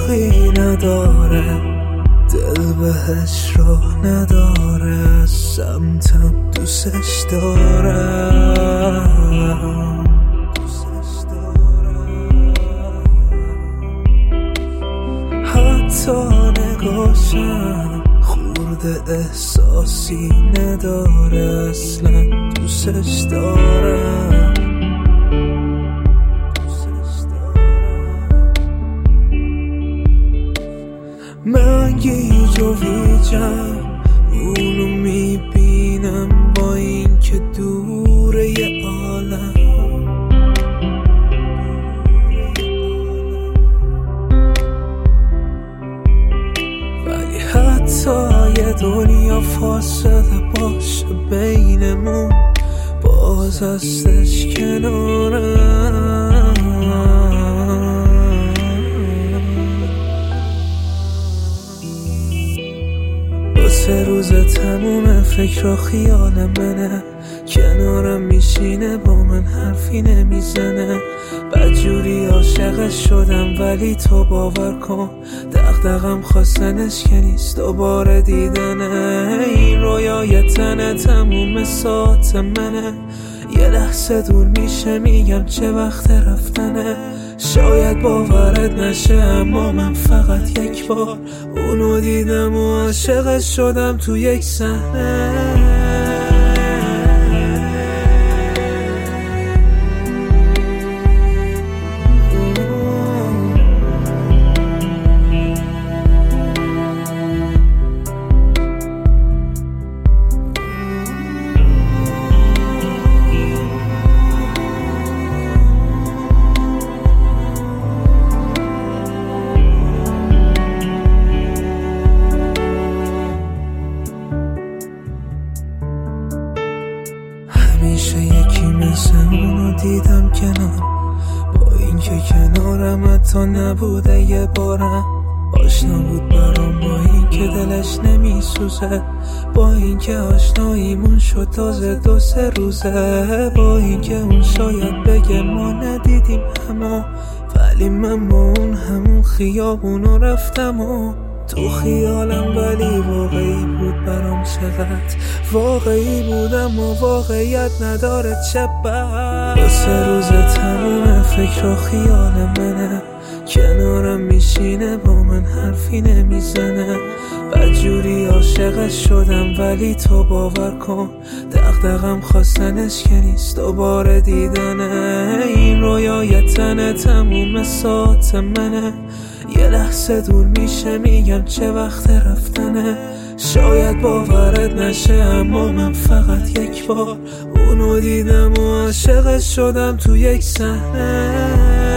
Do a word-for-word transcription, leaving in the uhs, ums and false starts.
فرقی نداره، دل بهش راه نداره، سمتم دوستش دارم. حتی نگاشم خورده احساسی نداره، اصلا دوستش دارم. من گیج و ویجم اونو میبینم با این که دوره یه عالم، ولی حتی یه دنیا فاصله باشه بینمون، باز هستش کنارم. سه روز تموم فکر و خیال منه، کنارم میشینه با من حرفی نمیزنه. بدجوری عاشقش شدم ولی تو باور کن دغدغم خواستنش که نیست دوباره دیدنه. این رویای تنه تموم ساعت منه، یه لحظه دور میشه میگم چه وقت رفتنه. شاید باورت نشه اما من فقط یک بار اونو دیدم و عاشقش شدم تو یک صحنه. همیشه یکی مثل اونو دیدم کنار، با اینکه کنارم حتی نبوده یه بارم. آشنا بود برام با اینکه دلش نمیسوزه، با اینکه آشناییمون شد تازه دو سه روزه، با اینکه اون شاید بگه ما ندیدیم اما، ولی من با اون همون خیابونو رفتم و تو خیالم، ولی واقعی بود برام. چقدر واقعی بودم و واقعیت نداره چه بد. دو سه روز تموم فکر و خیال منه، کنارم میشینه با من حرفی نمیزنه. بدجوری عاشقش شدم ولی تو باور کن دغدغم خواستنش که نیست دوباره دیدنه. این رویای تنه تموم ساعت منه، یه لحظه دور میشه میگم چه وقت رفتنه. شاید باورت نشه اما من فقط یک بار اونو دیدم و عاشقش شدم تو یک صحنه.